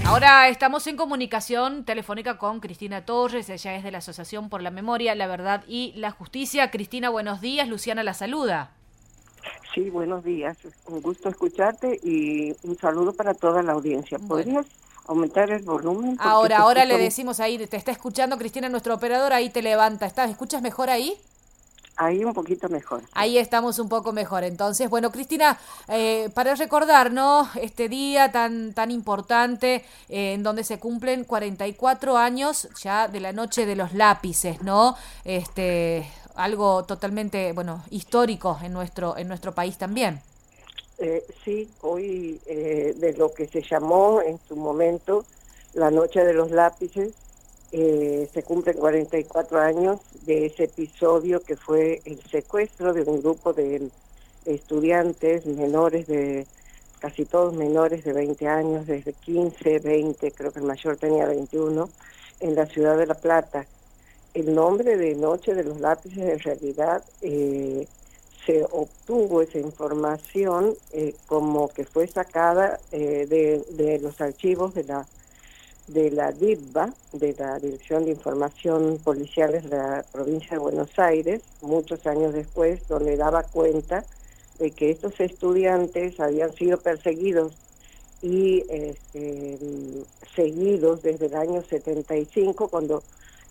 Ahora estamos en comunicación telefónica con Cristina Torres, ella es de la Asociación por la Memoria, la Verdad y la Justicia. Cristina, buenos días, Luciana la saluda. Sí, buenos días. Un gusto escucharte y un saludo para toda la audiencia. Bueno, ¿Podrías aumentar el volumen? Porque te ahora le escucho decimos ahí, te está escuchando Cristina, nuestro operador, ahí te levanta. ¿Escuchas mejor ahí? ahí un poquito mejor, sí. Ahí estamos un poco mejor. Entonces, bueno, Cristina, para recordar, ¿no? Este día tan importante en donde se cumplen 44 años ya de la Noche de los Lápices, ¿no? Algo totalmente, bueno, histórico en nuestro país también. Sí, hoy de lo que se llamó en su momento la Noche de los Lápices, se cumplen 44 años de ese episodio que fue el secuestro de un grupo de estudiantes menores casi todos menores de 20 años, desde 15, 20, creo que el mayor tenía 21, en la ciudad de La Plata. El nombre de Noche de los Lápices en realidad se obtuvo esa información como que fue sacada de los archivos de la DIVBA, de la Dirección de Información Policiales de la provincia de Buenos Aires, muchos años después, donde daba cuenta de que estos estudiantes habían sido perseguidos y seguidos desde el año 75, cuando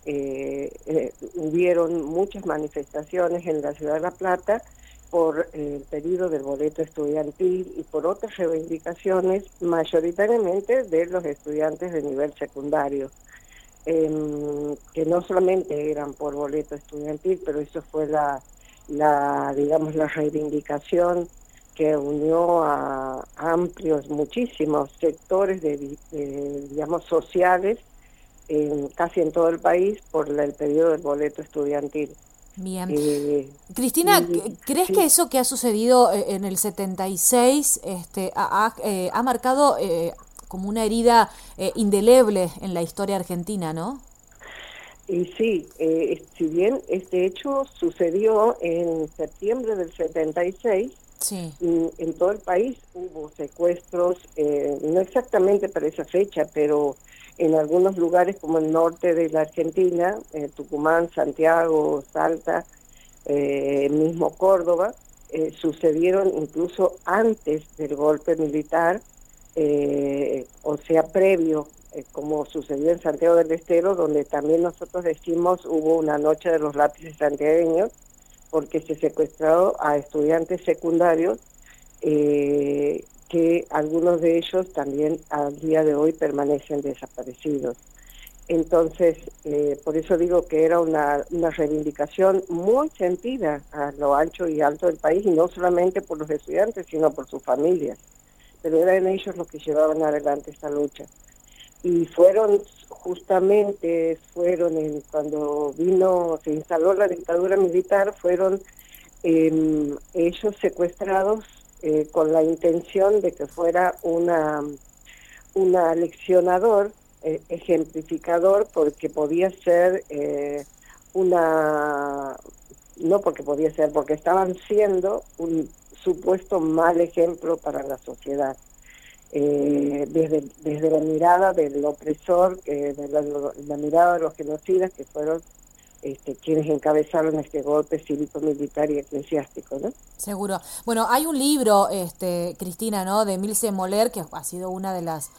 hubieron muchas manifestaciones en la ciudad de La Plata por el pedido del boleto estudiantil y por otras reivindicaciones, mayoritariamente de los estudiantes de nivel secundario, que no solamente eran por boleto estudiantil, pero eso fue digamos, la reivindicación que unió a amplios, muchísimos sectores digamos, sociales, casi en todo el país, por el pedido del boleto estudiantil. Bien. Eh, Cristina, y ¿crees que sí, eso que ha sucedido en el 76 ha marcado como una herida indeleble en la historia argentina, ¿no? y sí, si bien este hecho sucedió en septiembre del 76, Sí. en todo el país hubo secuestros, no exactamente para esa fecha, pero en algunos lugares como el norte de la Argentina, Tucumán, Santiago, Salta, mismo Córdoba, sucedieron incluso antes del golpe militar, o sea, previo, como sucedió en Santiago del Estero, donde también nosotros decimos hubo una noche de los lápices santiagueños, porque se secuestraron a estudiantes secundarios, que algunos de ellos también al día de hoy permanecen desaparecidos. Entonces, por eso digo que era una reivindicación muy sentida a lo ancho y alto del país, y no solamente por los estudiantes, sino por sus familias. Pero eran ellos los que llevaban adelante esta lucha. Y cuando se instaló la dictadura militar, fueron ellos secuestrados con la intención de que fuera una leccionador, ejemplificador, porque podía ser una, no porque podía ser, porque estaban siendo un supuesto mal ejemplo para la sociedad. Desde la mirada del opresor, la mirada de los genocidas, que fueron quienes encabezaron este golpe cívico-militar y eclesiástico, ¿no? Seguro. Bueno, hay un libro, Cristina, ¿no? De Milce Moller, que ha sido una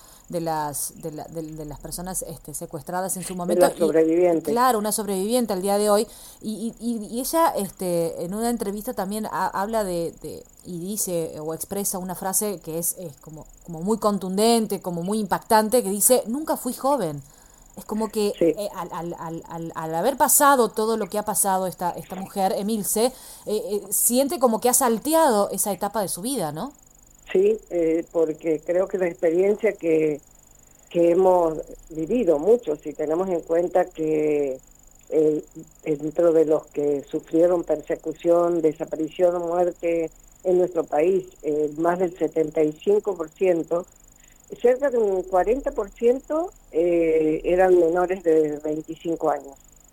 de las personas secuestradas en su De momento la y sobreviviente. claro, una sobreviviente al día de hoy. Y ella, en una entrevista también habla y dice o expresa una frase que es como muy contundente, como muy impactante, que dice: nunca fui joven. Es como que Sí, al haber pasado todo lo que ha pasado esta mujer, Emilce, siente como que ha salteado esa etapa de su vida, ¿no? sí, porque creo que la experiencia que hemos vivido muchos, si tenemos en cuenta que eh, dentro de los que sufrieron persecución, desaparición o muerte en nuestro país, más del 75%, cerca de un 40% eran menores de 25 años.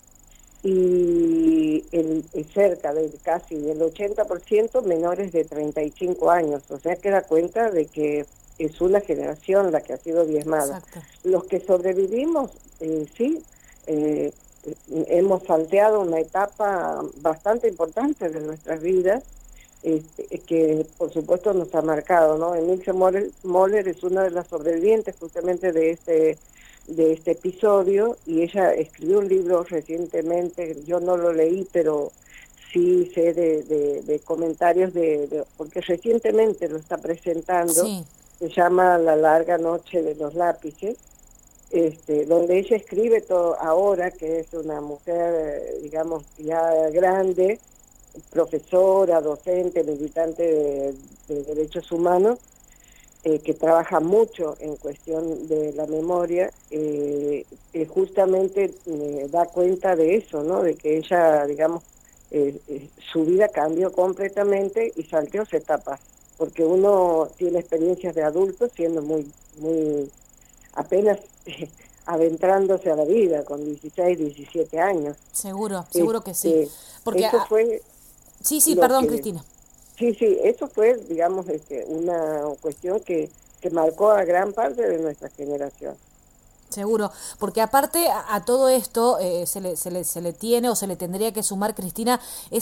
Y cerca de casi el 80% menores de 35 años. O sea que da cuenta de que es una generación la que ha sido diezmada. Exacto. Los que sobrevivimos, sí, eh, hemos salteado una etapa bastante importante de nuestras vidas, que por supuesto nos ha marcado, ¿no? Emilce Moller es una de las sobrevivientes justamente de este episodio, y ella escribió un libro recientemente. Yo no lo leí, pero sí sé de comentarios porque recientemente lo está presentando. Sí. Se llama La larga noche de los lápices, donde ella escribe todo ahora, que es una mujer, digamos, ya grande, profesora, docente, militante de derechos humanos, que trabaja mucho en cuestión de la memoria, justamente da cuenta de eso, ¿no? De que ella, digamos, su vida cambió completamente y salteó esa etapa, porque uno tiene experiencias de adulto siendo muy apenas adentrándose a la vida con 16, 17 años. Seguro que sí. Porque, Eso fue sí, lo perdón, que, Cristina. sí, eso fue, digamos, una cuestión que marcó a gran parte de nuestra generación. Seguro, porque aparte a todo esto se le tiene o se le tendría que sumar, Cristina,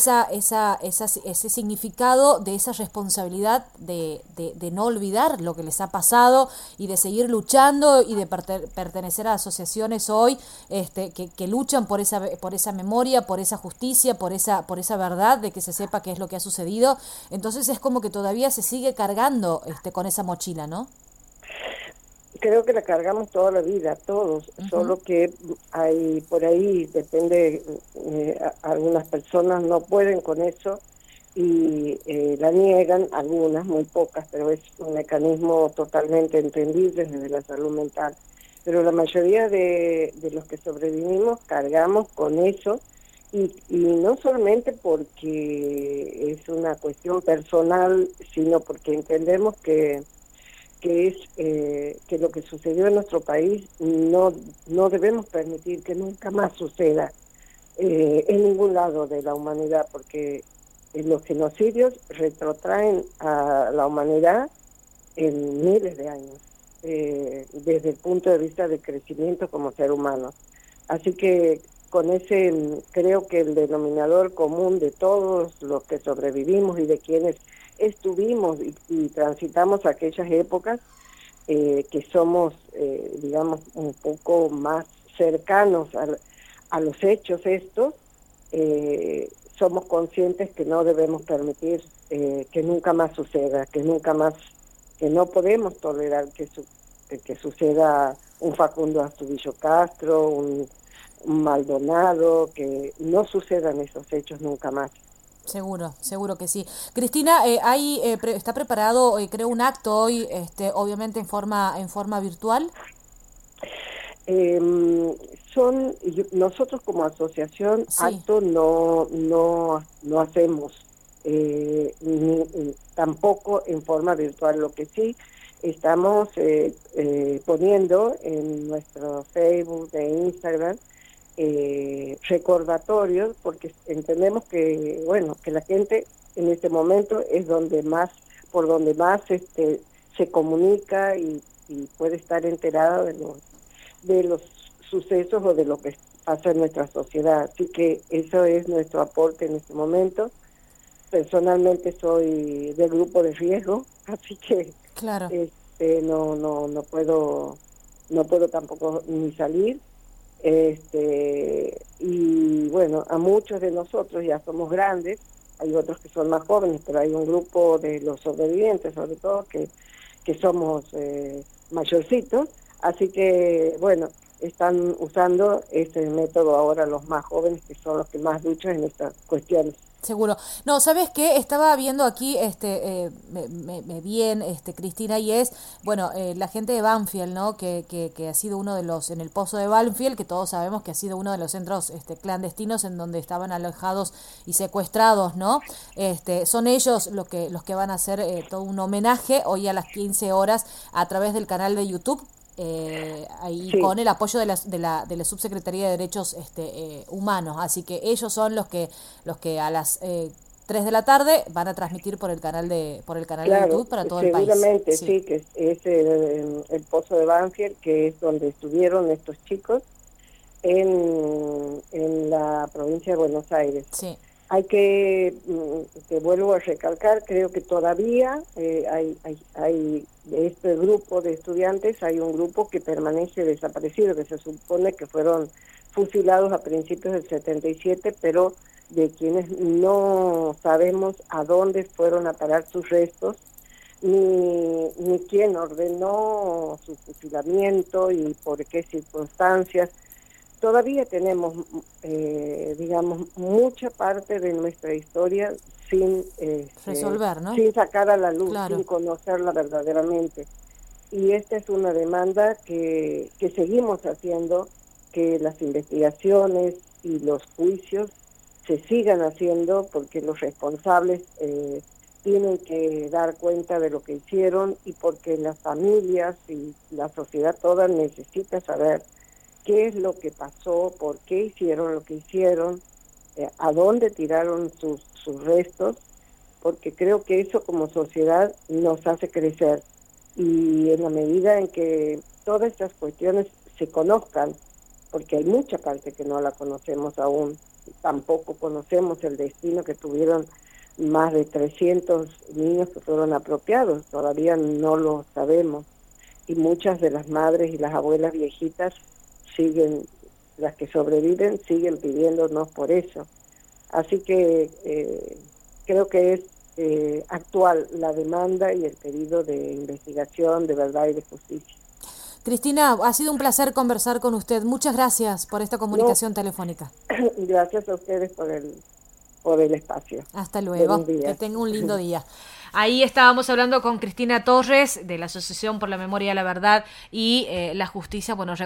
ese significado de esa responsabilidad de no olvidar lo que les ha pasado y de seguir luchando y de pertenecer a asociaciones hoy que luchan por esa memoria, por esa justicia, por esa verdad de que se sepa qué es lo que ha sucedido. Entonces es como que todavía se sigue cargando con esa mochila, ¿no? Creo que la cargamos toda la vida, todos, Uh-huh. solo que hay por ahí, depende, algunas personas no pueden con eso y la niegan, algunas, muy pocas, pero es un mecanismo totalmente entendible desde la salud mental. Pero la mayoría de los que sobrevivimos cargamos con eso, y no solamente porque es una cuestión personal, sino porque entendemos que lo que sucedió en nuestro país no debemos permitir que nunca más suceda en ningún lado de la humanidad, porque los genocidios retrotraen a la humanidad en miles de años, desde el punto de vista de crecimiento como ser humano. Así que con creo que el denominador común de todos los que sobrevivimos y de quienes estuvimos y transitamos aquellas épocas, que somos, digamos, un poco más cercanos a los hechos estos, somos conscientes que no debemos permitir que nunca más suceda, que no podemos tolerar que suceda un Facundo Astudillo Castro, un Maldonado, que no sucedan esos hechos nunca más. Seguro que sí. Cristina, está preparado, creo, un acto hoy, obviamente en forma virtual. Eh, Nosotros como asociación Sí. acto no hacemos, tampoco en forma virtual. Lo que sí estamos poniendo en nuestro Facebook e Instagram recordatorios, porque entendemos que, bueno, que la gente en este momento es por donde más se comunica y puede estar enterada de los sucesos o de lo que pasa en nuestra sociedad. Así que eso es nuestro aporte en este momento. Personalmente soy del grupo de riesgo, así que Claro. no puedo tampoco ni salir. Y bueno, a muchos de nosotros ya somos grandes, hay otros que son más jóvenes, pero hay un grupo de los sobrevivientes, sobre todo, que somos mayorcitos, así que bueno, están usando ese método ahora los más jóvenes, que son los que más luchan en estas cuestiones. Seguro. No, ¿sabes qué? Estaba viendo aquí, bien, Cristina, y es, bueno, la gente de Banfield, ¿no? Que ha sido uno de los, en el Pozo de Banfield, que todos sabemos que ha sido uno de los centros, clandestinos en donde estaban alojados y secuestrados, ¿no? Son ellos los que van a hacer todo un homenaje hoy a las 15 horas a través del canal de YouTube. Ahí Sí, con el apoyo de la Subsecretaría de Derechos Humanos, así que ellos son los que a las 3 de la tarde, van a transmitir por el canal de Claro, YouTube para todo el país. seguramente sí, que es el Pozo de Banfield, que es donde estuvieron estos chicos en la provincia de Buenos Aires. Sí. Hay que, te vuelvo a recalcar, creo que todavía hay de este grupo de estudiantes, hay un grupo que permanece desaparecido, que se supone que fueron fusilados a principios del 77, pero de quienes no sabemos a dónde fueron a parar sus restos, ni quién ordenó su fusilamiento y por qué circunstancias. Todavía tenemos, digamos, mucha parte de nuestra historia sin resolver, ¿no? sin sacar a la luz, claro. sin conocerla verdaderamente. Y esta es una demanda que seguimos haciendo, que las investigaciones y los juicios se sigan haciendo, porque los responsables tienen que dar cuenta de lo que hicieron, y porque las familias y la sociedad toda necesita saber qué es lo que pasó, por qué hicieron lo que hicieron, a dónde tiraron sus restos, porque creo que eso como sociedad nos hace crecer. Y en la medida en que todas estas cuestiones se conozcan, porque hay mucha parte que no la conocemos aún, tampoco conocemos el destino que tuvieron más de 300 niños que fueron apropiados, todavía no lo sabemos, y muchas de las madres y las abuelas viejitas siguen, las que sobreviven, siguen pidiéndonos por eso. Así que creo que es actual la demanda y el pedido de investigación, de verdad y de justicia. Cristina, ha sido un placer conversar con usted. Muchas gracias por esta comunicación telefónica. Gracias a ustedes por el espacio. Hasta luego. Que tenga un lindo día. Ahí estábamos hablando con Cristina Torres de la Asociación por la Memoria y la Verdad y la Justicia. Bueno,